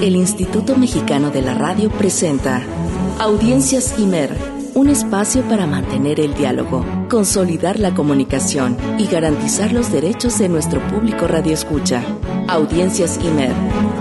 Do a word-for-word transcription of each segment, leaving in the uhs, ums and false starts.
El Instituto Mexicano de la Radio presenta Audiencias IMER, un espacio para mantener el diálogo, consolidar la comunicación y garantizar los derechos de nuestro público radioescucha. Audiencias IMER.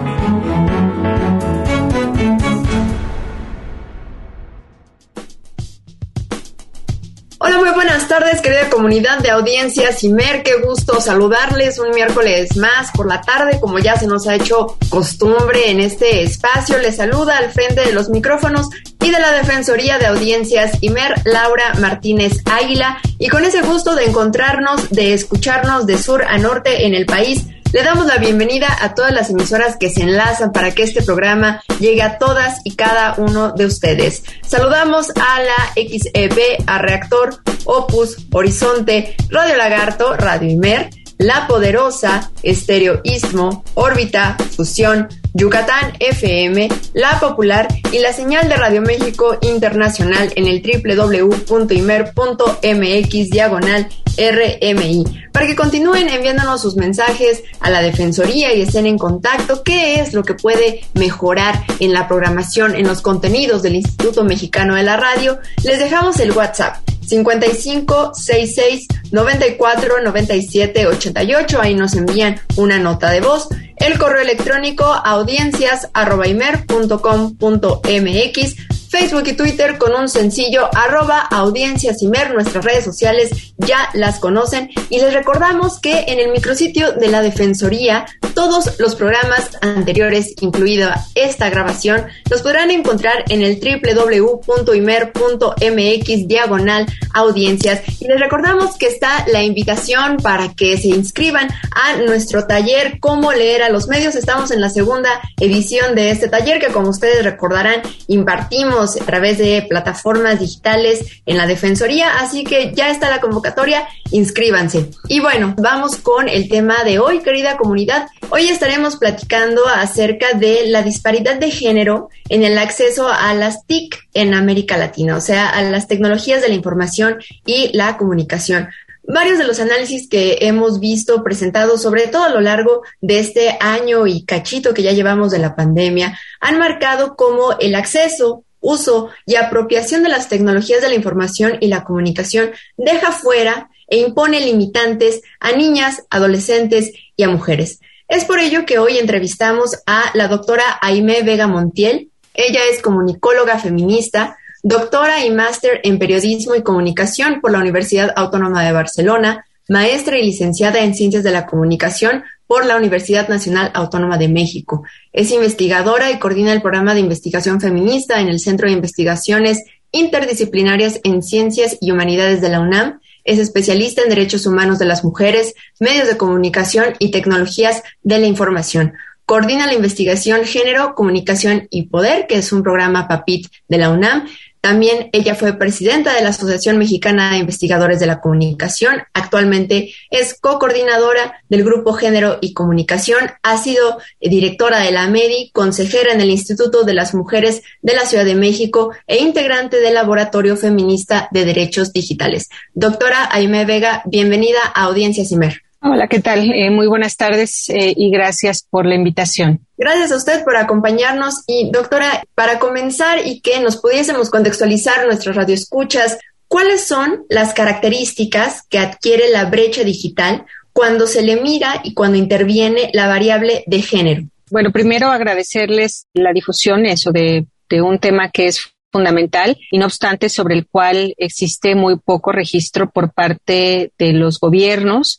Hola, muy buenas tardes, querida comunidad de Audiencias IMER. Qué gusto saludarles un miércoles más por la tarde, como ya se nos ha hecho costumbre en este espacio. Les saluda al frente de los micrófonos y de la Defensoría de Audiencias IMER, Laura Martínez Águila. Y con ese gusto de encontrarnos, de escucharnos de sur a norte en el país, le damos la bienvenida a todas las emisoras que se enlazan para que este programa llegue a todas y cada uno de ustedes. Saludamos a la X E B, a Reactor, Opus, Horizonte, Radio Lagarto, Radio IMER, La Poderosa, Estéreo Istmo, Órbita, Fusión, Yucatán F M, La Popular y la señal de Radio México Internacional en el doble u doble u doble u punto imer punto eme equis diagonal R M I, para que continúen enviándonos sus mensajes a la Defensoría y estén en contacto. ¿Qué es lo que puede mejorar en la programación, en los contenidos del Instituto Mexicano de la Radio? Les dejamos el WhatsApp cincuenta y cinco, sesenta y seis, noventa y cuatro, noventa y siete, ochenta y ocho. Ahí nos envían una nota de voz. El correo electrónico audiencias arroba imer punto com punto eme equis. Facebook y Twitter con un sencillo arroba audiencias IMER. Nuestras redes sociales ya las conocen y les recordamos que en el micrositio de la Defensoría todos los programas anteriores, incluida esta grabación, los podrán encontrar en el doble u doble u doble u punto imer punto eme equis diagonal audiencias. Y les recordamos que está la invitación para que se inscriban a nuestro taller Cómo leer a los medios. Estamos en la segunda edición de este taller que, como ustedes recordarán, impartimos a través de plataformas digitales en la Defensoría, así que ya está la convocatoria, inscríbanse. Y bueno, vamos con el tema de hoy, querida comunidad. Hoy estaremos platicando acerca de la disparidad de género en el acceso a las T I C en América Latina, o sea, a las tecnologías de la información y la comunicación. Varios de los análisis que hemos visto presentados, sobre todo a lo largo de este año y cachito que ya llevamos de la pandemia, han marcado cómo el acceso, uso y apropiación de las tecnologías de la información y la comunicación deja fuera e impone limitantes a niñas, adolescentes y a mujeres. Es por ello que hoy entrevistamos a la doctora Aimee Vega Montiel. Ella es comunicóloga feminista, doctora y máster en periodismo y comunicación por la Universidad Autónoma de Barcelona, maestra y licenciada en Ciencias de la Comunicación por la Universidad Nacional Autónoma de México. Es investigadora y coordina el programa de investigación feminista en el Centro de Investigaciones Interdisciplinarias en Ciencias y Humanidades de la UNAM. Es especialista en derechos humanos de las mujeres, medios de comunicación y tecnologías de la información. Coordina la investigación Género, Comunicación y Poder, que es un programa PAPIT de la UNAM. También ella fue presidenta de la Asociación Mexicana de Investigadores de la Comunicación. Actualmente es co-coordinadora del Grupo Género y Comunicación. Ha sido directora de la MEDI, consejera en el Instituto de las Mujeres de la Ciudad de México e integrante del Laboratorio Feminista de Derechos Digitales. Doctora Aimee Vega, bienvenida a Audiencias IMER. Hola, ¿qué tal? Eh, muy buenas tardes eh, y gracias por la invitación. Gracias a usted por acompañarnos. Y doctora, para comenzar y que nos pudiésemos contextualizar nuestros radioescuchas, ¿cuáles son las características que adquiere la brecha digital cuando se le mira y cuando interviene la variable de género? Bueno, primero agradecerles la difusión eso de, de un tema que es fundamental y no obstante sobre el cual existe muy poco registro por parte de los gobiernos.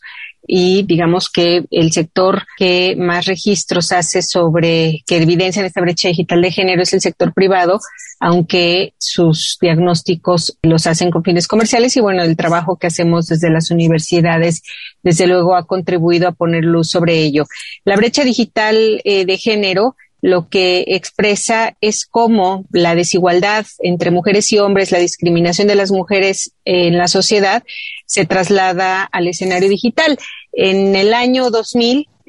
Y digamos que el sector que más registros hace sobre que evidencian esta brecha digital de género es el sector privado, aunque sus diagnósticos los hacen con fines comerciales. Y bueno, el trabajo que hacemos desde las universidades, desde luego, ha contribuido a poner luz sobre ello. La brecha digital eh, de género lo que expresa es cómo la desigualdad entre mujeres y hombres, la discriminación de las mujeres en la sociedad, se traslada al escenario digital. En el año dos mil,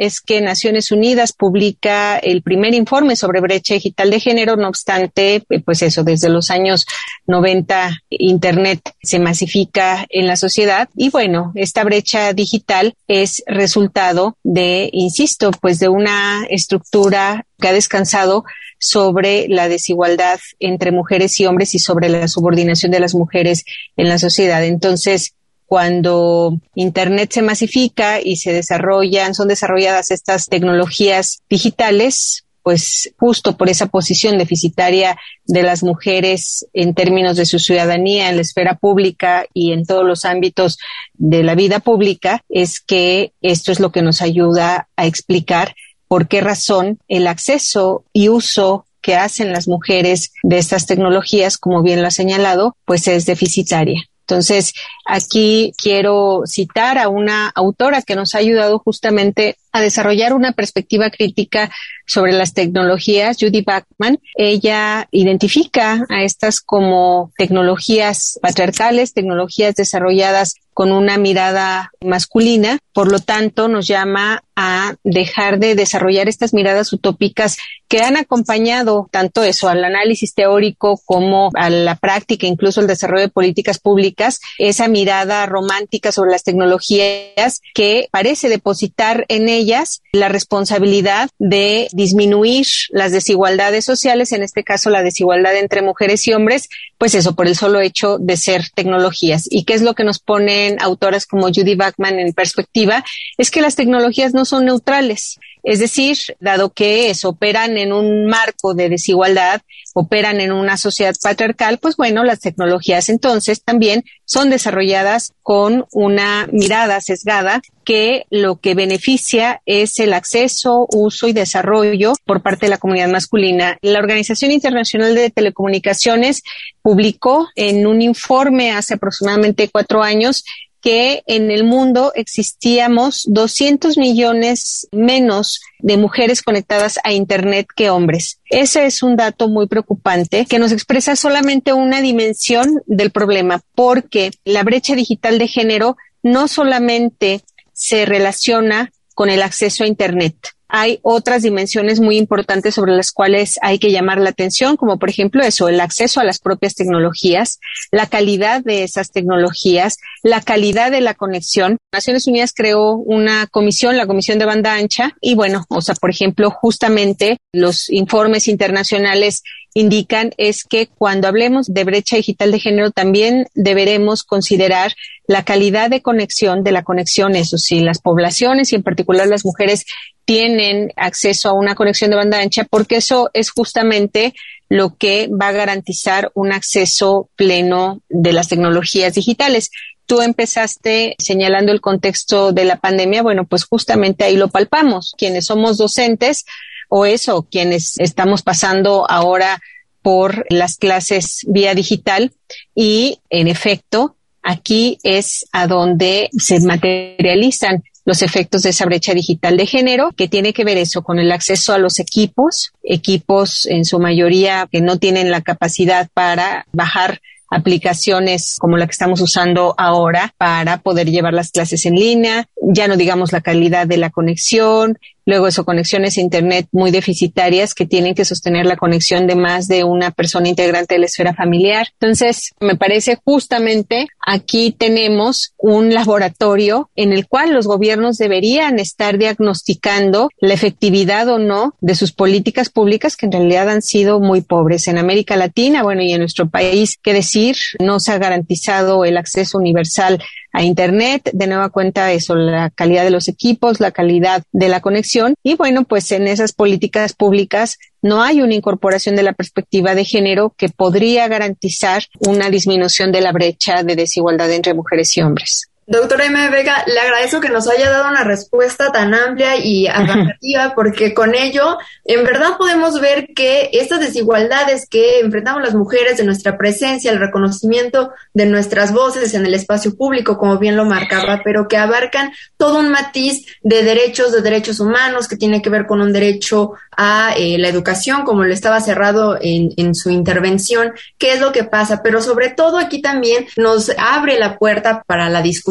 es que Naciones Unidas publica el primer informe sobre brecha digital de género. No obstante, pues eso, desde los años noventa, Internet se masifica en la sociedad y bueno, esta brecha digital es resultado de, insisto, pues de una estructura que ha descansado sobre la desigualdad entre mujeres y hombres y sobre la subordinación de las mujeres en la sociedad. Entonces, cuando Internet se masifica y se desarrollan, son desarrolladas estas tecnologías digitales, pues justo por esa posición deficitaria de las mujeres en términos de su ciudadanía en la esfera pública y en todos los ámbitos de la vida pública, es que esto es lo que nos ayuda a explicar por qué razón el acceso y uso que hacen las mujeres de estas tecnologías, como bien lo ha señalado, pues es deficitaria. Entonces, aquí quiero citar a una autora que nos ha ayudado justamente a desarrollar una perspectiva crítica sobre las tecnologías, Judy Bachman. Ella identifica a estas como tecnologías patriarcales, tecnologías desarrolladas con una mirada masculina. Por lo tanto, nos llama a dejar de desarrollar estas miradas utópicas que han acompañado tanto eso al análisis teórico como a la práctica, incluso el desarrollo de políticas públicas, esa mirada romántica sobre las tecnologías que parece depositar en ellas la responsabilidad de disminuir las desigualdades sociales, en este caso la desigualdad entre mujeres y hombres, pues eso, por el solo hecho de ser tecnologías. ¿Y qué es lo que nos ponen autoras como Judy Bachman en perspectiva? Es que las tecnologías no son neutrales. Es decir, dado que eso, operan en un marco de desigualdad, operan en una sociedad patriarcal, pues bueno, las tecnologías entonces también son desarrolladas con una mirada sesgada que lo que beneficia es el acceso, uso y desarrollo por parte de la comunidad masculina. La Organización Internacional de Telecomunicaciones publicó en un informe hace aproximadamente cuatro años que en el mundo existíamos doscientos millones menos de mujeres conectadas a Internet que hombres. Ese es un dato muy preocupante que nos expresa solamente una dimensión del problema, porque la brecha digital de género no solamente se relaciona con el acceso a Internet. Hay otras dimensiones muy importantes sobre las cuales hay que llamar la atención, como por ejemplo eso, el acceso a las propias tecnologías, la calidad de esas tecnologías, la calidad de la conexión. Naciones Unidas creó una comisión, la Comisión de Banda Ancha, y bueno, o sea, por ejemplo, justamente los informes internacionales indican es que cuando hablemos de brecha digital de género también deberemos considerar la calidad de conexión, de la conexión, eso sí, las poblaciones y en particular las mujeres tienen acceso a una conexión de banda ancha, porque eso es justamente lo que va a garantizar un acceso pleno de las tecnologías digitales. Tú empezaste señalando el contexto de la pandemia, bueno, pues justamente ahí lo palpamos. Quienes somos docentes o eso, quienes estamos pasando ahora por las clases vía digital y, en efecto, aquí es a donde se materializan los efectos de esa brecha digital de género, que tiene que ver eso con el acceso a los equipos, equipos en su mayoría que no tienen la capacidad para bajar aplicaciones como la que estamos usando ahora para poder llevar las clases en línea, ya no digamos la calidad de la conexión, luego eso, conexiones a Internet muy deficitarias que tienen que sostener la conexión de más de una persona integrante de la esfera familiar. Entonces, me parece justamente aquí tenemos un laboratorio en el cual los gobiernos deberían estar diagnosticando la efectividad o no de sus políticas públicas, que en realidad han sido muy pobres. En América Latina, bueno, y en nuestro país, qué decir, no se ha garantizado el acceso universal a Internet, de nueva cuenta eso, la calidad de los equipos, la calidad de la conexión, y bueno, pues en esas políticas públicas no hay una incorporación de la perspectiva de género que podría garantizar una disminución de la brecha de desigualdad entre mujeres y hombres. Doctora M. Vega, le agradezco que nos haya dado una respuesta tan amplia y abarcativa, porque con ello, en verdad podemos ver que estas desigualdades que enfrentamos las mujeres de nuestra presencia, el reconocimiento de nuestras voces en el espacio público, como bien lo marcaba, pero que abarcan todo un matiz de derechos, de derechos humanos, que tiene que ver con un derecho a eh, la educación, como lo estaba cerrado en, en su intervención, qué es lo que pasa, pero sobre todo aquí también nos abre la puerta para la discusión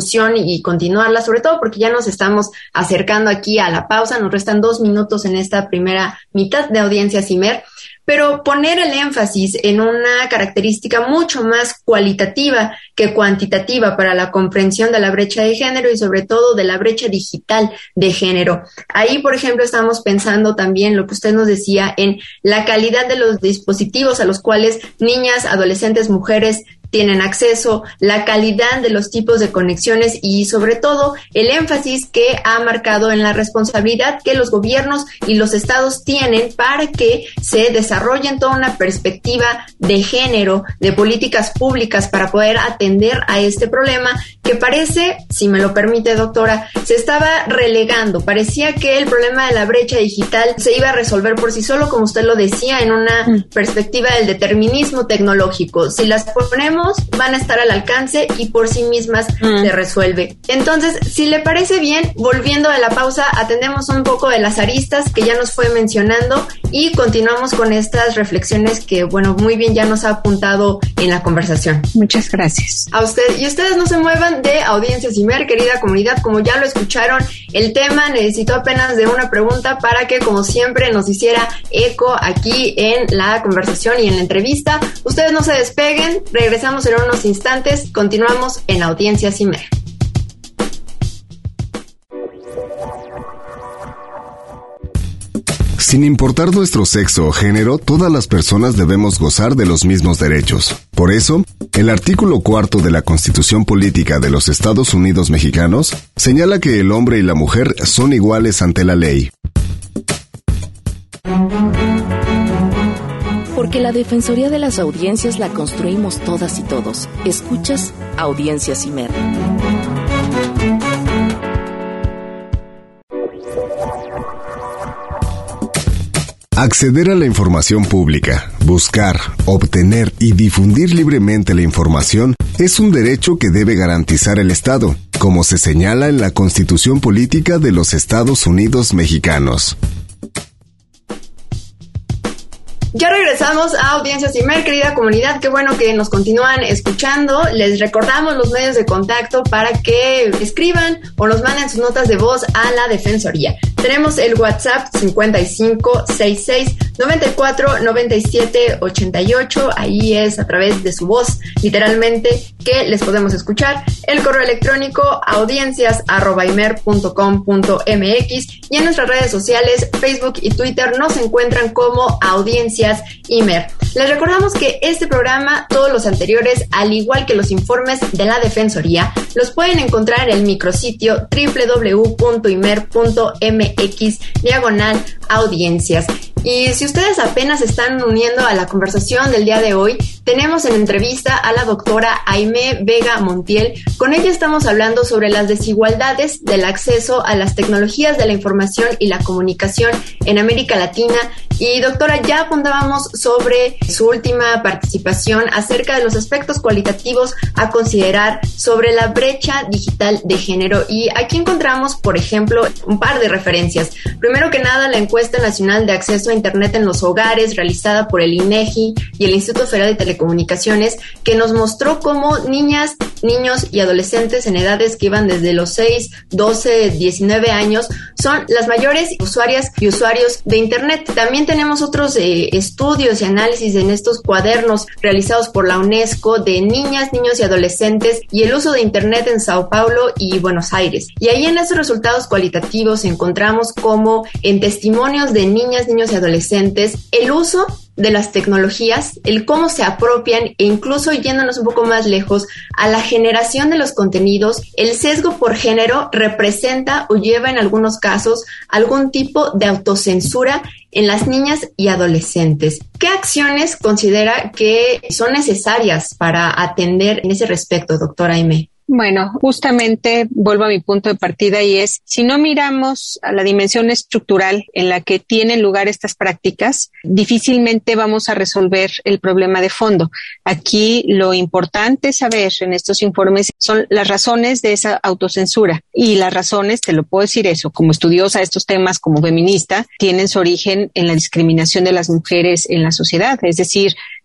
discusión y continuarla, sobre todo porque ya nos estamos acercando aquí a la pausa, nos restan dos minutos en esta primera mitad de Audiencias Imer. Pero poner el énfasis en una característica mucho más cualitativa que cuantitativa para la comprensión de la brecha de género y sobre todo de la brecha digital de género. Ahí, por ejemplo, estamos pensando también lo que usted nos decía en la calidad de los dispositivos a los cuales niñas, adolescentes, mujeres tienen acceso, la calidad de los tipos de conexiones y sobre todo el énfasis que ha marcado en la responsabilidad que los gobiernos y los estados tienen para que se desarrollen toda una perspectiva de género, de políticas públicas para poder atender a este problema que parece, si me lo permite doctora, se estaba relegando. Parecía que el problema de la brecha digital se iba a resolver por sí solo, como usted lo decía, en una mm. perspectiva del determinismo tecnológico. Si las ponemos van a estar al alcance y por sí mismas mm. se resuelve. Entonces, si le parece bien, volviendo a la pausa, atendemos un poco de las aristas que ya nos fue mencionando y continuamos con estas reflexiones que, bueno, muy bien ya nos ha apuntado en la conversación. Muchas gracias. A usted. Y ustedes no se muevan de Audiencias Imer, querida comunidad, como ya lo escucharon, el tema necesitó apenas de una pregunta para que, como siempre, nos hiciera eco aquí en la conversación y en la entrevista. Ustedes no se despeguen, regresamos en unos instantes, continuamos en Audiencias Imer. Sin importar nuestro sexo o género, todas las personas debemos gozar de los mismos derechos. Por eso, el artículo cuarto de la Constitución Política de los Estados Unidos Mexicanos señala que el hombre y la mujer son iguales ante la ley. Porque la Defensoría de las Audiencias la construimos todas y todos. Escuchas Audiencias Imer. Acceder a la información pública, buscar, obtener y difundir libremente la información es un derecho que debe garantizar el Estado, como se señala en la Constitución Política de los Estados Unidos Mexicanos. Ya regresamos a Audiencias Imer, querida comunidad, qué bueno que nos continúan escuchando. Les recordamos los medios de contacto para que escriban o nos manden sus notas de voz a la Defensoría. Tenemos el WhatsApp cincuenta y cinco sesenta y seis noventa y cuatro noventa y siete ochenta y ocho, ahí es a través de su voz, literalmente, que les podemos escuchar. El correo electrónico audiencias arroba imer punto com punto mx y en nuestras redes sociales, Facebook y Twitter, nos encuentran como Audiencias Imer. Les recordamos que este programa, todos los anteriores, al igual que los informes de la Defensoría, los pueden encontrar en el micrositio doble u doble u doble u punto imer punto mx diagonal audiencias. Y si ustedes apenas se están uniendo a la conversación del día de hoy, tenemos en entrevista a la doctora Aimé Vega Montiel. Con ella estamos hablando sobre las desigualdades del acceso a las tecnologías de la información y la comunicación en América Latina. Y doctora, ya apuntábamos sobre su última participación acerca de los aspectos cualitativos a considerar sobre la brecha digital de género. Y aquí encontramos, por ejemplo, un par de referencias. Primero que nada, la encuesta nacional de acceso a Internet en los hogares realizada por el INEGI y el Instituto Federal de Telecomunicaciones, que nos mostró cómo niñas, niños y adolescentes en edades que iban desde los seis, doce, diecinueve años son las mayores usuarias y usuarios de Internet. También tenemos otros eh, estudios y análisis en estos cuadernos realizados por la UNESCO de niñas, niños y adolescentes y el uso de Internet en Sao Paulo y Buenos Aires. Y ahí en estos resultados cualitativos encontramos como en testimonios de niñas, niños y adolescentes el uso de las tecnologías, el cómo se apropian e incluso yéndonos un poco más lejos a la generación de los contenidos, el sesgo por género representa o lleva en algunos casos algún tipo de autocensura en las niñas y adolescentes. ¿Qué acciones considera que son necesarias para atender en ese respecto, doctora Aimé? Bueno, justamente vuelvo a mi punto de partida y es, si no miramos a la dimensión estructural en la que tienen lugar estas prácticas, difícilmente vamos a resolver el problema de fondo. Aquí lo importante saber en estos informes son las razones de esa autocensura y las razones, te lo puedo decir eso, como estudiosa de estos temas, como feminista, tienen su origen en la discriminación de las mujeres en la sociedad, es decir,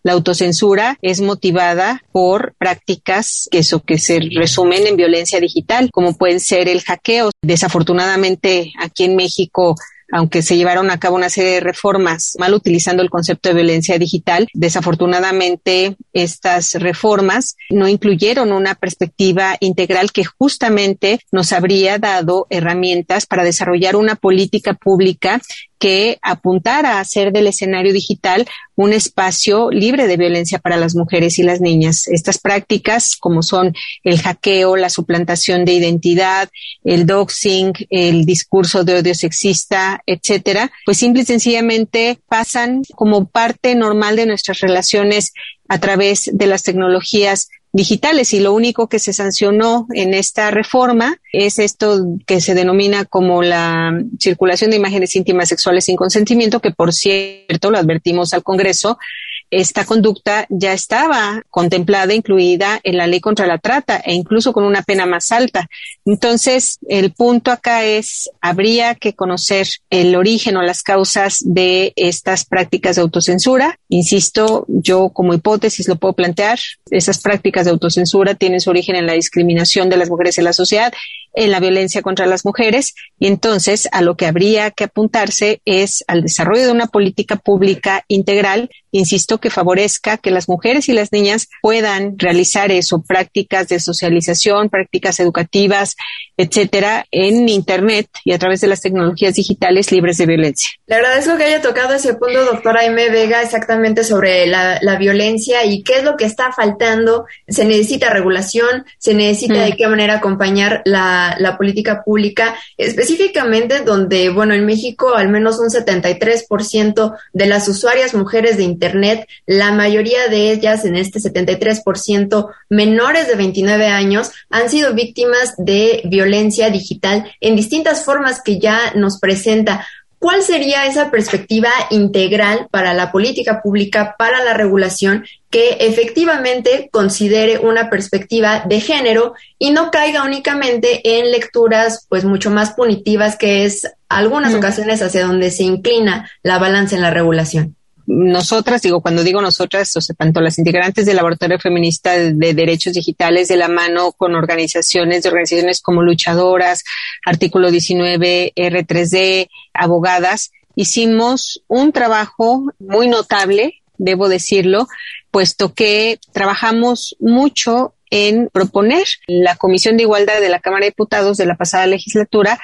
la autocensura es motivada por prácticas que eso que se resumen en violencia digital, como pueden ser el hackeo. Desafortunadamente, aquí en México, aunque se llevaron a cabo una serie de reformas mal utilizando el concepto de violencia digital, desafortunadamente estas reformas no incluyeron una perspectiva integral que justamente nos habría dado herramientas para desarrollar una política pública que apuntara a hacer del escenario digital un espacio libre de violencia para las mujeres y las niñas. Estas prácticas, como son el hackeo, la suplantación de identidad, el doxing, el discurso de odio sexista, etcétera, pues simple y sencillamente pasan como parte normal de nuestras relaciones a través de las tecnologías digitales, y lo único que se sancionó en esta reforma es esto que se denomina como la circulación de imágenes íntimas sexuales sin consentimiento, que por cierto, lo advertimos al Congreso, esta conducta ya estaba contemplada, incluida en la ley contra la trata e incluso con una pena más alta. Entonces, el punto acá es, habría que conocer el origen o las causas de estas prácticas de autocensura. Insisto, yo como hipótesis lo puedo plantear. Esas prácticas de autocensura tienen su origen en la discriminación de las mujeres en la sociedad, en la violencia contra las mujeres, y entonces a lo que habría que apuntarse es al desarrollo de una política pública integral, insisto, que favorezca que las mujeres y las niñas puedan realizar eso, prácticas de socialización, prácticas educativas, etcétera, en Internet y a través de las tecnologías digitales libres de violencia. Le agradezco que haya tocado ese punto, doctora Aimee Vega, exactamente sobre la, la violencia y qué es lo que está faltando. Se necesita regulación, se necesita mm. de qué manera acompañar la, la política pública, específicamente donde, bueno, en México al menos un setenta y tres por ciento de las usuarias mujeres de Internet, la mayoría de ellas, en este setenta y tres por ciento menores de veintinueve años, han sido víctimas de violencia digital en distintas formas que ya nos presenta. ¿Cuál sería esa perspectiva integral para la política pública, para la regulación, que efectivamente considere una perspectiva de género y no caiga únicamente en lecturas pues mucho más punitivas, que es algunas mm. ocasiones hacia donde se inclina la balanza en la regulación? Nosotras, digo, cuando digo nosotras, o sea, tanto las integrantes del Laboratorio Feminista de Derechos Digitales, de la mano con organizaciones, de organizaciones como Luchadoras, Artículo diecinueve, R tres D, abogadas, hicimos un trabajo muy notable, debo decirlo, puesto que trabajamos mucho en proponer la Comisión de Igualdad de la Cámara de Diputados de la pasada legislatura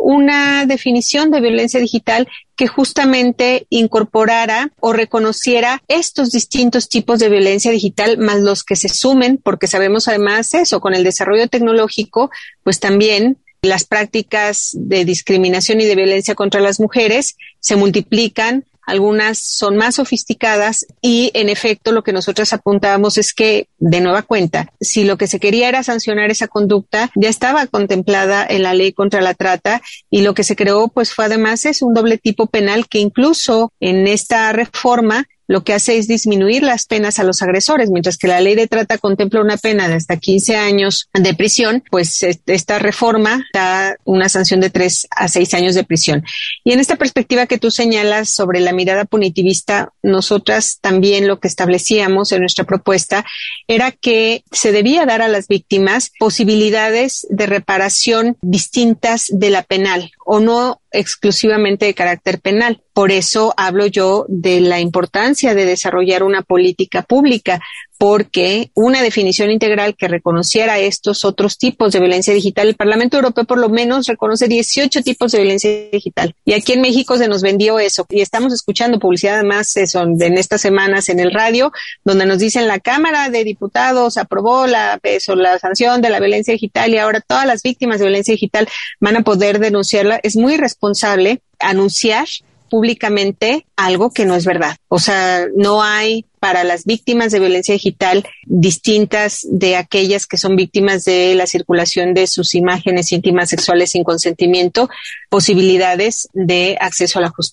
una definición de violencia digital que justamente incorporara o reconociera estos distintos tipos de violencia digital, más los que se sumen, porque sabemos además eso, con el desarrollo tecnológico, pues también las prácticas de discriminación y de violencia contra las mujeres se multiplican. Algunas son más sofisticadas y, en efecto, lo que nosotros apuntábamos es que, de nueva cuenta, si lo que se quería era sancionar esa conducta, ya estaba contemplada en la ley contra la trata, y lo que se creó, pues, fue además es un doble tipo penal que incluso en esta reforma lo que hace es disminuir las penas a los agresores, mientras que la ley de trata contempla una pena de hasta quince años de prisión, pues esta reforma da una sanción de tres a seis años de prisión. Y en esta perspectiva que tú señalas sobre la mirada punitivista, nosotras también lo que establecíamos en nuestra propuesta era que se debía dar a las víctimas posibilidades de reparación distintas de la penal, o no exclusivamente de carácter penal. Por eso hablo yo de la importancia de desarrollar una política pública, porque una definición integral que reconociera estos otros tipos de violencia digital, el Parlamento Europeo por lo menos reconoce dieciocho tipos de violencia digital, y aquí en México se nos vendió eso, y estamos escuchando publicidad además eso, en estas semanas en el radio, donde nos dicen la Cámara de Diputados aprobó la, eso, la sanción de la violencia digital, y ahora todas las víctimas de violencia digital van a poder denunciarla. Es muy irresponsable anunciar públicamente algo que no es verdad. O sea, no hay para las víctimas de violencia digital distintas de aquellas que son víctimas de la circulación de sus imágenes íntimas sexuales sin consentimiento, posibilidades de acceso a la justicia.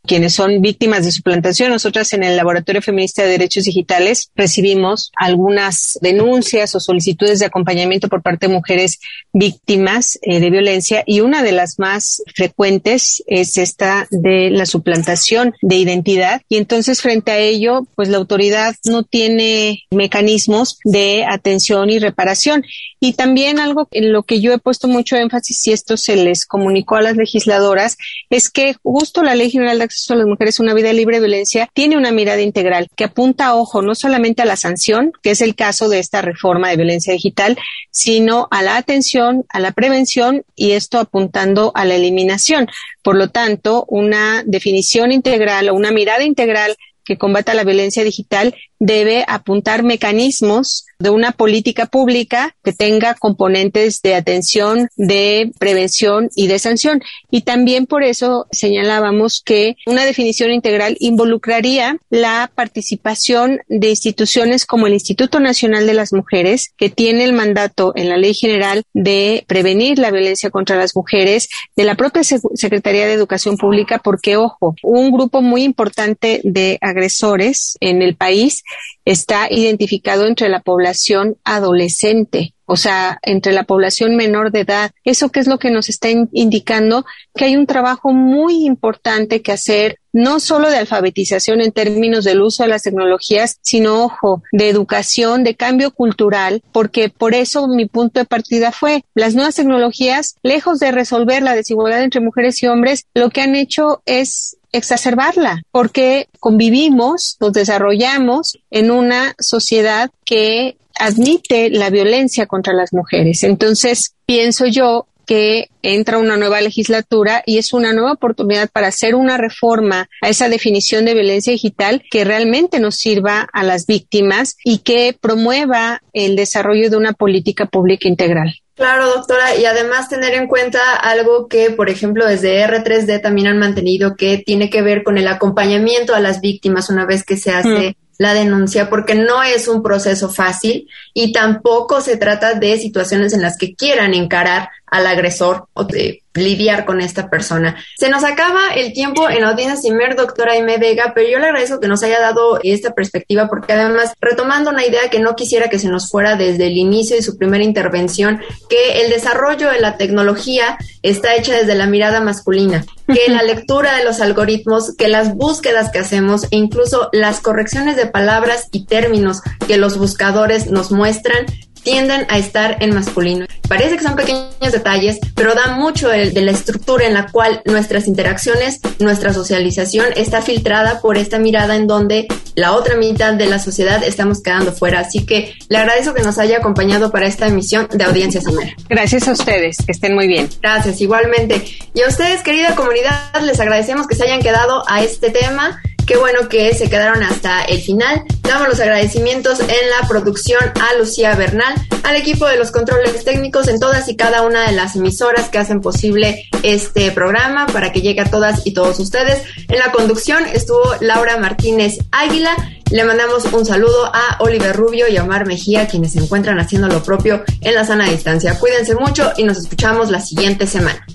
quienes son víctimas de suplantación. Nosotras en el Laboratorio Feminista de Derechos Digitales recibimos algunas denuncias o solicitudes de acompañamiento por parte de mujeres víctimas eh, de violencia, y una de las más frecuentes es esta de la suplantación de identidad. Y entonces, frente a ello, pues la autoridad no tiene mecanismos de atención y reparación. Y también algo en lo que yo he puesto mucho énfasis, y esto se les comunicó a las legisladoras, es que justo la Ley General de Acceso a las Mujeres a una Vida Libre de Violencia tiene una mirada integral que apunta, ojo, no solamente a la sanción, que es el caso de esta reforma de violencia digital, sino a la atención, a la prevención, y esto apuntando a la eliminación. Por lo tanto, una definición integral o una mirada integral que combata la violencia digital debe apuntar mecanismos de una política pública que tenga componentes de atención, de prevención y de sanción. Y también por eso señalábamos que una definición integral involucraría la participación de instituciones como el Instituto Nacional de las Mujeres, que tiene el mandato en la Ley General de prevenir la violencia contra las mujeres, de la propia Secretaría de Educación Pública, porque, ojo, un grupo muy importante de agresores en el país está identificado entre la población adolescente, o sea, entre la población menor de edad. ¿Eso qué es lo que nos está in- indicando? Que hay un trabajo muy importante que hacer, no solo de alfabetización en términos del uso de las tecnologías, sino, ojo, de educación, de cambio cultural, porque por eso mi punto de partida fue, las nuevas tecnologías, lejos de resolver la desigualdad entre mujeres y hombres, lo que han hecho es exacerbarla, porque convivimos, nos desarrollamos en una sociedad que admite la violencia contra las mujeres. Entonces, pienso yo que entra una nueva legislatura y es una nueva oportunidad para hacer una reforma a esa definición de violencia digital que realmente nos sirva a las víctimas y que promueva el desarrollo de una política pública integral. Claro, doctora, y además tener en cuenta algo que, por ejemplo, desde erre tres de también han mantenido, que tiene que ver con el acompañamiento a las víctimas una vez que se hace mm. la denuncia, porque no es un proceso fácil y tampoco se trata de situaciones en las que quieran encarar al agresor o de lidiar con esta persona. Se nos acaba el tiempo en Audiencias Imer, doctora Aimee Vega, pero yo le agradezco que nos haya dado esta perspectiva, porque además, retomando una idea que no quisiera que se nos fuera desde el inicio de su primera intervención, que el desarrollo de la tecnología está hecha desde la mirada masculina, que la lectura de los algoritmos, que las búsquedas que hacemos e incluso las correcciones de palabras y términos que los buscadores nos muestran tienden a estar en masculino. Parece que son pequeños detalles, pero da mucho de, de la estructura en la cual nuestras interacciones, nuestra socialización está filtrada por esta mirada en donde la otra mitad de la sociedad estamos quedando fuera. Así que le agradezco que nos haya acompañado para esta emisión de Audiencias Imer. Gracias a ustedes, que estén muy bien. Gracias, igualmente. Y a ustedes, querida comunidad, les agradecemos que se hayan quedado a este tema. Qué bueno que se quedaron hasta el final. Damos los agradecimientos en la producción a Lucía Bernal, al equipo de los controles técnicos en todas y cada una de las emisoras que hacen posible este programa para que llegue a todas y todos ustedes. En la conducción estuvo Laura Martínez Águila. Le mandamos un saludo a Oliver Rubio y a Omar Mejía, quienes se encuentran haciendo lo propio en la sana distancia. Cuídense mucho y nos escuchamos la siguiente semana.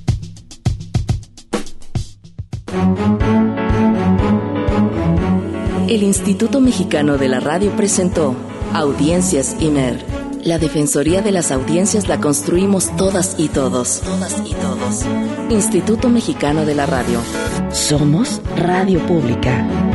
El Instituto Mexicano de la Radio presentó Audiencias Imer. La defensoría de las audiencias la construimos todas y todos. Todas y todos. Instituto Mexicano de la Radio. Somos Radio Pública.